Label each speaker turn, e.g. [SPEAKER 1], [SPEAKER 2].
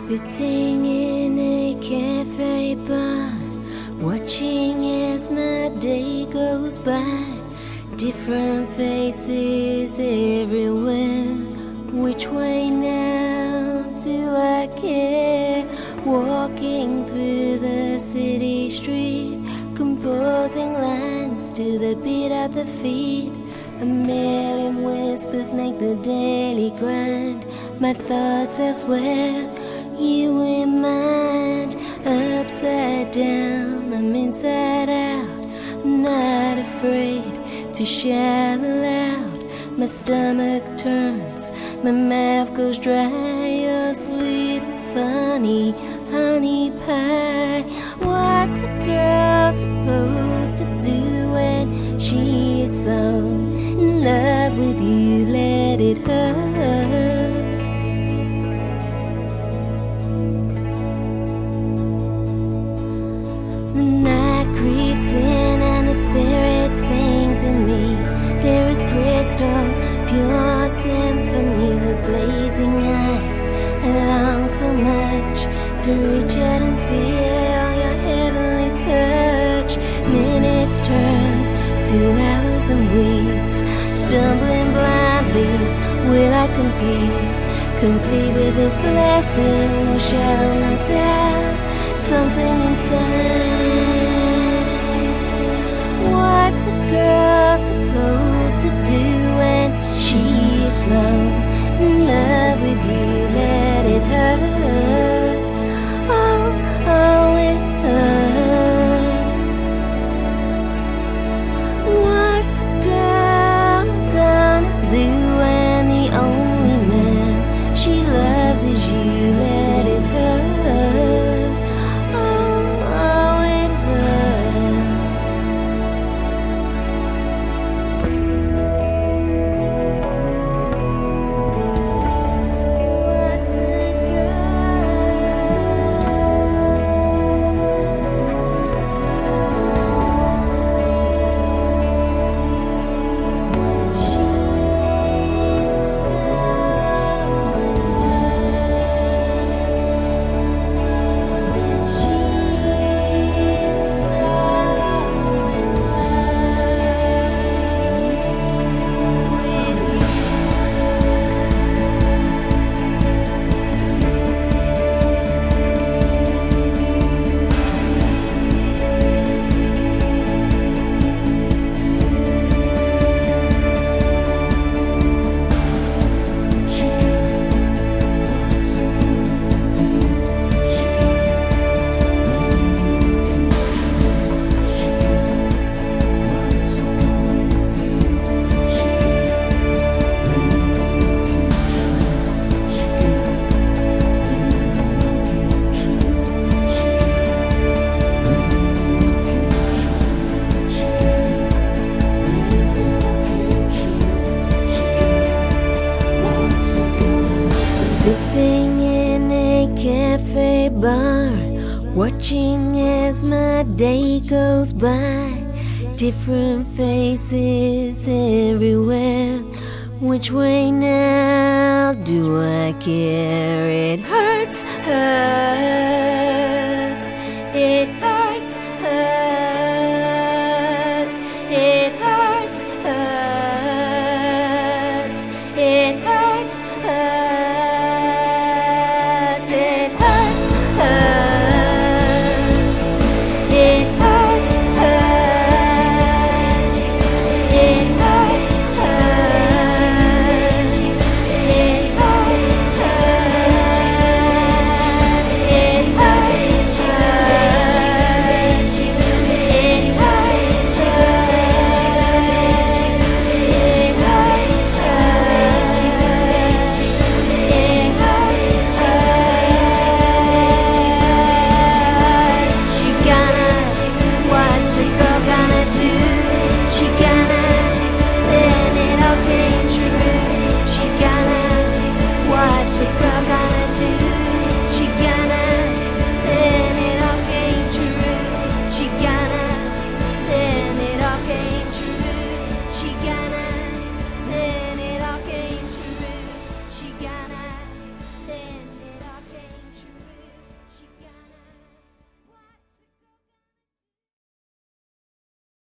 [SPEAKER 1] Sitting in a cafe bar, watching as my day goes by. Different faces everywhere. Which way now do I care? Walking through the city street, composing lines to the beat of the feet. A million whispers make the daily grind. My thoughts elsewhere, you in mind. Upside down, I'm inside out. Not afraid to shout aloud. My stomach turns, my mouth goes dry. You're sweet and funny, honey pie. What's a girl supposed to do when she is so in love with you? Let it hurt. The night creeps in and the spirit sings in me. There is crystal, pure symphony. Those blazing eyes, I long so much to reach out and feel your heavenly touch. Minutes turn to hours and weeks. Stumbling blindly, will I compete? Complete with this blessing, no shadow, no doubt. Something inside. What's a girl supposed to do when she's so in love with you? Let it hurt. Oh, oh, it hurts. What's a girl gonna do when the only man she loves is you? Let it hurt. Oh, oh, it hurts. What's a Sitting in a cafe bar, watching as my day goes by. Different faces everywhere. Which way now do I care? It hurts, hurts, it hurts.